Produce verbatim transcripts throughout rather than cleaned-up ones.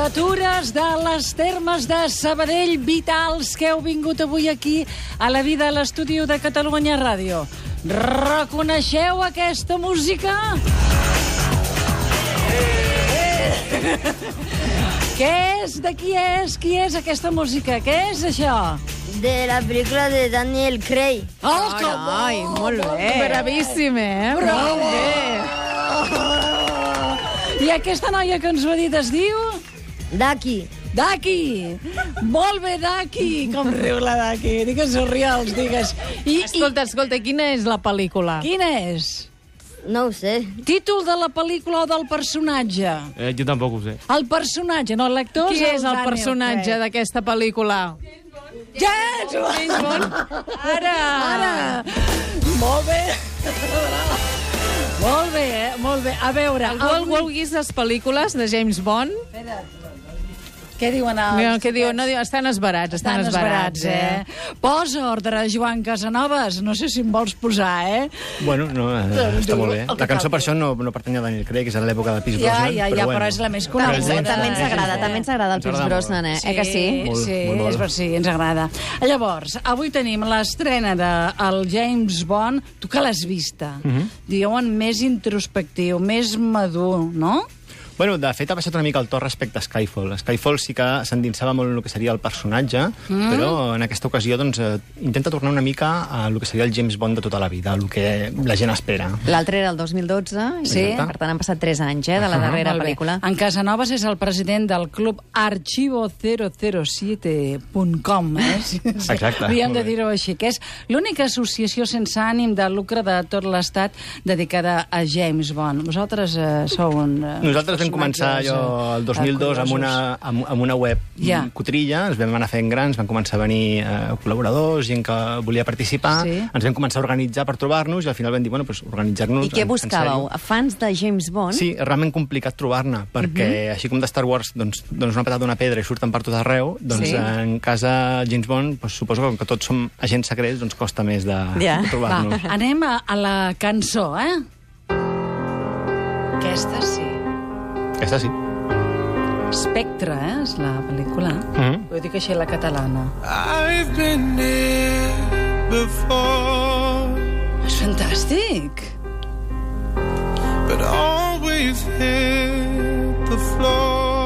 Criatures de les termes de Sabadell, vitals que heu vingut avui aquí a la vida a l'estudi de Catalunya Ràdio. Reconeixeu aquesta música? Què és? De qui és? Qui és aquesta música? Què és això? De la pel·lícula de Daniel Craig. Oh, que Ai, molt bé. Bravíssim, eh? Bravo! Molt bé. I aquesta noia que ens ho ha dit es diu? Daki. Daki! Molt bé, Daki! Com riu la Daki? Digues surreals, digues. I, Escolta, escolta, quina és la pel·lícula? I, quina és? No ho sé. Títol de la pel·lícula o del personatge? Eh, jo tampoc ho sé. El personatge, no l'actor. Qui és el personatge d'aquesta pel·lícula? James Bond! Ara! Ara! Molt bé! Molt bé, eh? Molt bé. A veure... Algú, algú ha vist les pel·lícules de James Bond? Què diuen els... No, què diuen? No, diuen, estan esbarats, estan, Estan esbarats, eh? Posa ordre, Joan Casanovas. No sé si em vols posar, eh? Bueno, no, eh, està molt bé. El que La cançó cal. per això no, no pertany a Daniel Craig, que és a l'època de Pierce Ja, Brosnan. ja, ja, però, bueno. però és la més També, coneguda. també ens agrada, també ens agrada el Ens Pierce agrada Brosnan, eh? molt. Eh que sí? Molt, sí, molt, molt. és per sí, ens agrada. Llavors, avui tenim l'estrena del James Bond. Tu que l'has vista? Mhm. Diuen més introspectiu, més madur, no? Bueno, de fet, ha baixat una mica el to respecte a Skyfall. Skyfall sí que s'endinsava molt en el que seria el personatge, mm. però en aquesta ocasió doncs, eh, intenta tornar una mica a el que seria el James Bond de tota la vida, el que la gent espera. L'altre era el dos mil dotze, Sí. i per tant han passat tres anys eh, de la darrera Molt bé. pel·lícula. En Casanovas és el president del club archivo zero zero siete punt com, eh? Sí, sí. Exacte, Hauríem molt de bé. dir-ho així, que és l'única associació sense ànim de lucre de tot l'Estat dedicada a James Bond. Vosaltres eh, sou un... Eh, Nosaltres vam començar personatges, allò eh, el dos mil dos amb una, amb, amb una web Ja. cotrilla, ens vam anar fent grans, van començar a venir eh, col·laboradors, gent que volia participar, Sí. ens vam començar a organitzar per trobar-nos i al final vam dir, bueno, pues, organitzar-nos... I què en- en buscàveu? sèrio. Fans de James Bond? Sí, és realment complicat trobar-ne, perquè uh -huh. així com de Star Wars doncs, dones una patada d'una pedra i surten per tot arreu, doncs Sí. en casa James Bond, doncs, suposo que com que tots som agents secrets, doncs costa més de, Ja. de trobar-nos. Va, anem a, a la cançó, eh? Aquesta sí. Aquesta sí. Spectre, eh? És la pel·lícula. Uh -huh. Ho dic així la catalana. I've been here before, És fantàstic. but always hit the floor.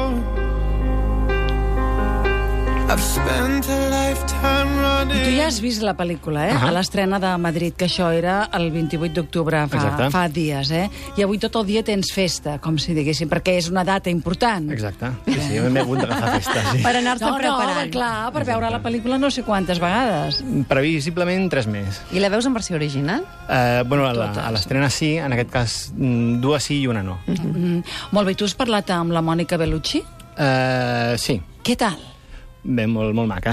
I've spent a lifetime I tu running. ja has vist la pel·lícula, eh? Ahà. A l'estrena de Madrid, que això era el vint-i-vuit d'octubre, fa, Exacte. fa dies, eh? I avui tot el dia tens festa, com si diguéssim, perquè és una data important. Exacte. Sí, sí, m'he hagut d'agafar festa, sí. Per anar-se No, no, preparant. clar, per veure la pel·lícula no sé quantes vegades. Previsiblement tres més. I la veus en versió original? Uh, bueno, a la- Totes. a l'estrena sí, en aquest cas mm, dues sí i una no. Mm. Molt bé, tu has parlat amb la Mònica Bellucci? Uh, sí, Què tal? bé, molt, molt maca.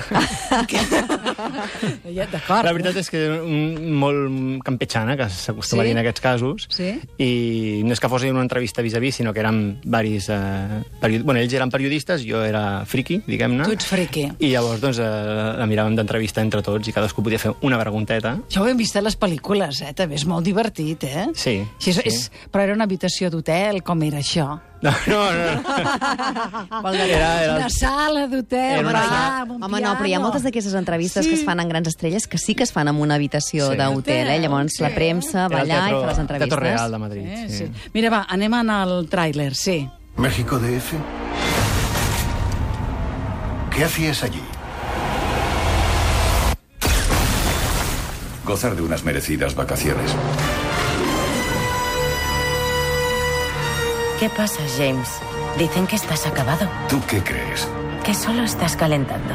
Ja, D'acord. La veritat és que un, molt campechana, que s'acostuma Sí? a dir en aquests casos, Sí? i no és que fos una entrevista vis-a-vis, sinó que érem varis... Eh, period... bueno, ells eren periodistes, jo era friki, diguem-ne. Tu ets friqui. I llavors, doncs, eh, la miràvem d'entrevista entre tots i cadascú podia fer una pregunteta. Això ho hem vist a les pel·lícules, eh? També és molt divertit, eh? Sí, Així és, sí. és, però era una habitació d'hotel, com era això? No, no, no. Vol dir- Era, era... Una sala d'hotel, Era Home, una no, hi ha, va, amb un home, no, però hi ha piano. moltes d'aquestes entrevistes Sí. que es fan en grans estrelles que sí que es fan en una habitació Sí. d'hotel, eh? Llavors Sí. la premsa Era va el allà i teatro, fa les entrevistes. Teatro Real de Madrid, Eh, sí. sí. Mira, va, anem a anar al tràiler, sí. ¿México D F? ¿Qué hacías allí? Gozar de unas merecidas vacaciones. ¿Qué pasa, James? Dicen que estás acabado, ¿Tú qué crees? que solo estás calentando.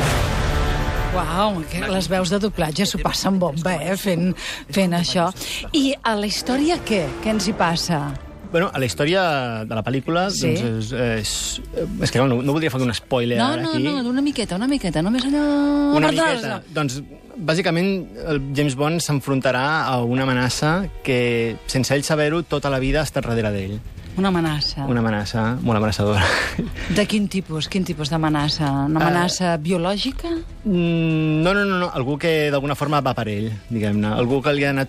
Uau, que les veus de doblatge s'ho passen bomba, eh, fent, fent això. I a la història què? Què ens hi passa? Bueno, a la història de la pel·lícula, Sí. doncs, és, és, és que no, no voldria fer un spoiler No, ara no, aquí. no, una miqueta, una miqueta, només allò... Una per miqueta. Doncs, bàsicament, el James Bond s'enfrontarà a una amenaça que, sense ell saber-ho, tota la vida ha estat darrere d'ell. Una amenaça. Una amenaça molt amenaçadora. De quin tipus? Quin tipus d'amenaça? Una amenaça biològica? Mm, No, no, no, no. Algú que d'alguna forma va per ell, diguem-ne. Algú que li ha anat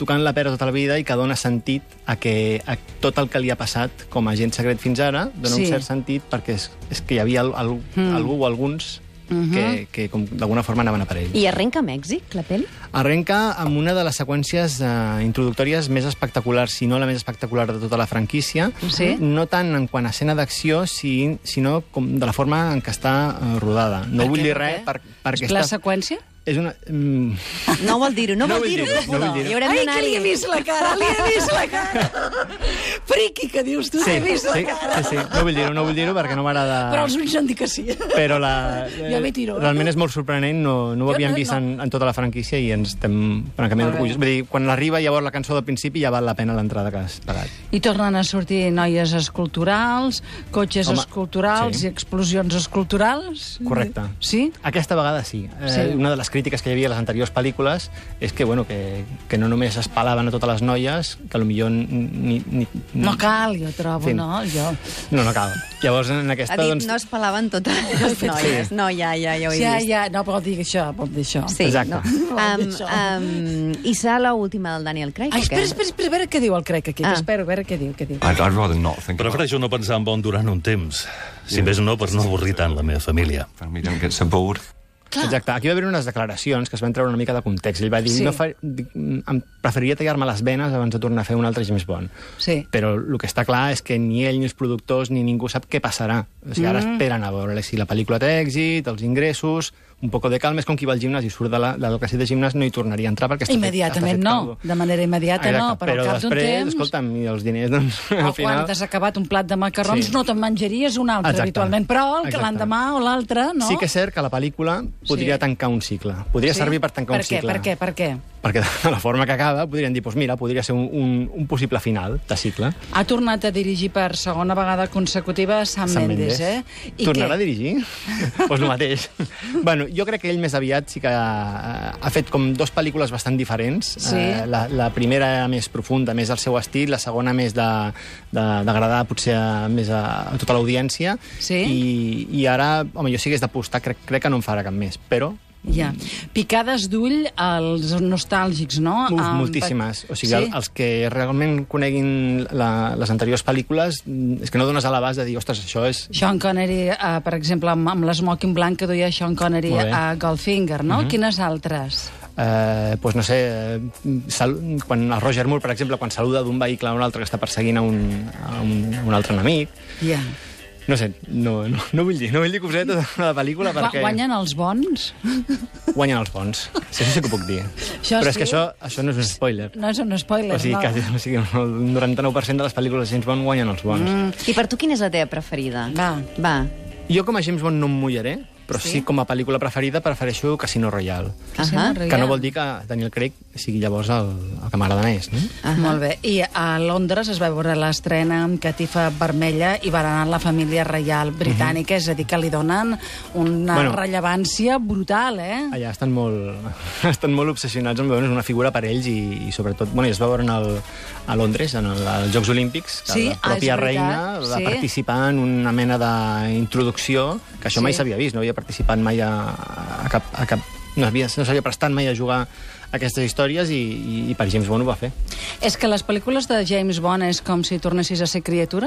tocant la pera tota la vida i que dona sentit a que a tot el que li ha passat com a agent secret fins ara, dona Sí. un cert sentit perquè és, és que hi havia al, al, Mm. algú o alguns Mhm. que, que com d'alguna forma anaven a per ell. I arrenca a Mèxic, la pel·li? Arrenca amb una de les seqüències eh, introductòries més espectaculars, si no la més espectacular de tota la franquícia. Sí? No tant en quant a escena d'acció, si, sinó com de la forma en què està eh, rodada. No Per vull què, dir per res què? per, perquè La està... seqüència? És una... Mm, No vol dir-ho, no, No vol vull dir-ho, dir-ho, no Còpolo. vull dir-ho. I haurem Ai, que d'anar-hi. li he vist la cara, li he vist la cara. Friqui, que dius tu, sí, li he vist la sí, cara. sí, sí, no vull dir-ho, no vull dir-ho perquè no m'agrada... Però els ulls han dit que sí. Però la, Ja m'hi tiro. realment és molt sorprenent, no, no ho Jo havíem no- vist no. en, en tota la franquícia i ens estem francament Molt bé. orgullosos. Vull dir, quan arriba llavors la cançó del principi ja val la pena l'entrada que has pagat. I tornen a sortir noies esculturals, cotxes Home, esculturals sí. i explosions esculturals. Correcte. Sí? Aquesta vegada sí. Eh, Sí. Una de les crítiques que hi havia a les anteriors pel·lícules és que, bueno, que, que no només es palaven a totes les noies, que potser ni... ni No cal, jo trobo, Sí. no? Jo... No, no cal. Llavors, en aquesta, Ha dit, doncs... no es palaven totes les noies. No, ja, ja, ja ho he Ja, vist. ja, no, vol dir això, vol dir això. Sí, Exacte. no. Vol dir Um, això. um, I serà l'última del Daniel Craig, Ai, o què? espera, espera, espera, a veure què diu el Crec aquí, Ah. que espero, a veure què diu, què diu. I'd, I'd rather not think Prefereixo no pensar en Bond durant un temps. Si més no, per no avorrir tant la meva família. about it. We don't get so bored. Clar. Exacte. Aquí va haver unes declaracions que es van treure una mica de context. Ell va dir, Sí. no fa... em preferiria tallar-me les venes abans de tornar a fer un altre James Bond. Sí. Però el que està clar és que ni ell ni els productors ni ningú sap què passarà. O sigui, ara Mm. esperen a veure si la pel·lícula té èxit, els ingressos, un poco de calma, és com qui va al gimnàs i surt de la, del casset de gimnàs, no hi tornaria a entrar perquè està Immediatament fet, està fet no, de manera immediata no, però al cap d'un després, temps... escolta'm, i els diners, doncs, O al quan final... t'has acabat un plat de macarrons, Sí. no te'n menjaries un altre Exacte. habitualment, però el que Exacte. l'endemà o l'altre, no? Sí que és cert que la pel·lícula podria Sí. tancar un cicle. Podria Sí? servir per tancar per un què, cicle. Per què, per què? Perquè de la forma que acaba podrien dir, doncs mira, podria ser un, un, un possible final de cicle. Ha tornat a dirigir per segona vegada consecutiva Sam, Sam Mendes, Mendes. eh? Tornarà què? a dirigir? Doncs el mateix. Bueno, jo crec que ell més aviat sí que ha, ha fet com dos pel·lícules bastant diferents. Sí. Eh, la, la primera era més profunda, més al seu estil, la segona més de- de- d'agradar potser a, més a, a tota l'audiència. Sí. I, I ara, home, jo sí que és d'apostar, crec, crec que no en farà cap més, però... Ja. Picades d'ull als nostàlgics, no? Uf, Amb- moltíssimes. O sigui, Sí? sí? els que realment coneguin la, les anteriors pel·lícules, mm, és que no dones a l'abast de dir, ostres, això és... Sean Connery, uh, per exemple, amb, amb l'esmoking blanc que duia Sean Connery Molt bé. a Goldfinger, no? Mhm. Quines altres? Eh, pues no sé, eh, sal, quan el Roger Moore, per exemple, quan saluda d'un vehicle a un altre que està perseguint a un, a un, a un altre enemic, Ja. no sé, no, no, no vull dir, no vull dir coseta de la pel·lícula Gua- perquè Guanyen els bons? guanyen els bons. Sí, això sí que ho puc dir. Això Però és sí? que això, això no és un spoiler. No és un spoiler, O sigui, no? quasi, o sigui, el noranta-nou per cent de les pel·lícules de James Bond guanyen els bons. Mm. I per tu quina és la teva preferida? Va. Va. Jo com a James Bond no em mullaré, però Sí? sí, sí com a pel·lícula preferida prefereixo Casino Royale. Casino Ahà. Royale. Que no vol dir que Daniel Craig sigui llavors el, el que m'agrada més, no? Ah, molt bé. I a Londres es va veure l'estrena amb catifa vermella i va anar la família reial britànica, és a dir, que li donen una Bueno. rellevància brutal, eh? Allà estan molt, estan molt obsessionats amb veure's una figura per ells i, i sobretot, bueno, ja es va veure en el, a Londres, en el, als Jocs Olímpics, que Sí? la Ah, pròpia és veritat, reina va sí. participar en una mena d'introducció, que això Sí. mai s'havia vist, no havia participat mai a, a cap... A cap no havia- no s'havia prestat mai a jugar aquestes històries i, i, i per James Bond ho va fer. És que les pel·lícules de James Bond és com si tornessis a ser criatura?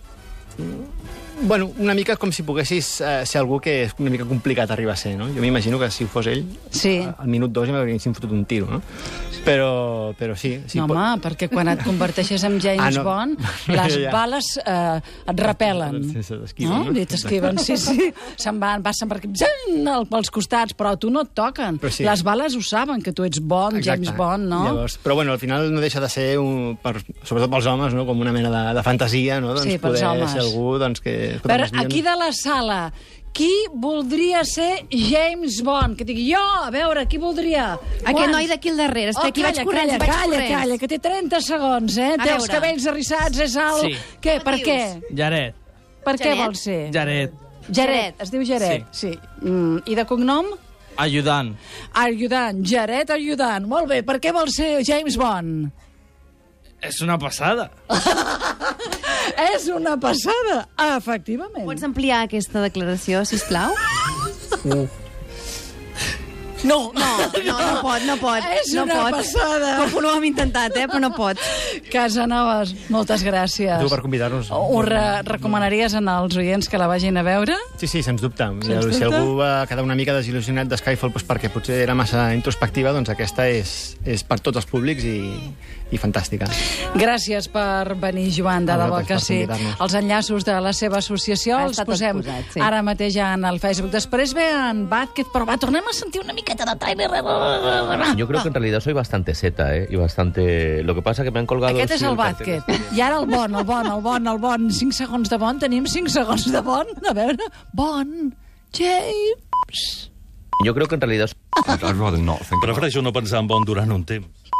Bueno, una mica com si poguessis eh, ser algú que és una mica complicat arribar a ser, no? Jo m'imagino que si ho fos ell, Sí. al minut dos ja m'haurien fotut un tiro, no? Però, però sí. sí no, pot- home, perquè quan et converteixes en James Ah, no. Bond, les Ja. bales eh, et repel·len. Sí, s'esquiven, No? no? I t'esquiven, sí, sí. Se'n van, passen per aquí, zing, al- pels costats, però a tu no et toquen. Però sí. Les bales ho saben, que tu ets Bond, Exacte. James Bond, no? Llavors, però bueno, al final no deixa de ser, un, per, sobretot pels homes, no? Com una mena de, de fantasia, no? Doncs Sí, pels poder homes. ser algú doncs, que... escolta, Per més millor- aquí de la sala, qui voldria ser James Bond? Que digui, jo, a veure, qui voldria? Aquest Quants? noi d'aquí al darrere. Espera, Oh, aquí vaig calla, corrents, calla, vaig calla, corrents. calla, que té trenta segons, eh? A Té els veure. cabells arrissats, és alt... Sí. Què, per Què què? Jared. Per què Jared? vol ser? Jared. Jared, es diu Jared, sí. sí. Mm, I de cognom? Ajudant. Ajudant, Jared Ajudant. Molt bé, per què vol ser James Bond? És una passada. És una passada, efectivament. Pots ampliar aquesta declaració, sisplau? No, No, no, no pot, no pot. És no una pot. passada. Com ho hem intentat, eh, però no pot. Casanovas, moltes gràcies. Tu per convidar-nos. Ho re recomanaries als oients que la vagin a veure? Sí, sí, sens dubte. Sens si dubte? algú va quedar una mica desil·lusionat de Skyfall doncs perquè potser era massa introspectiva, doncs aquesta és, és per tots els públics i, i fantàstica. Gràcies per venir, Joan, de A debò vosaltres que per sí. convidar-nos. Els enllaços de la seva associació Ha els estat tot posem posat, sí. ara mateix en el Facebook. Després ve en Vázquez, però va, tornem a sentir una miqueta de trailer. Yo creo que en realidad soy bastante seta, ¿eh? Y bastante... Lo que pasa que me han colgado... Aquest és sí, el cartel. Vázquez. I ara el bon, el bon, el bon, el bon. cinc segons de bon, tenim cinc segons de bon. A veure, bon, James. Yo creo que en realidad... I'd rather not think about it. Prefereixo no pensar en Bond durant un temps.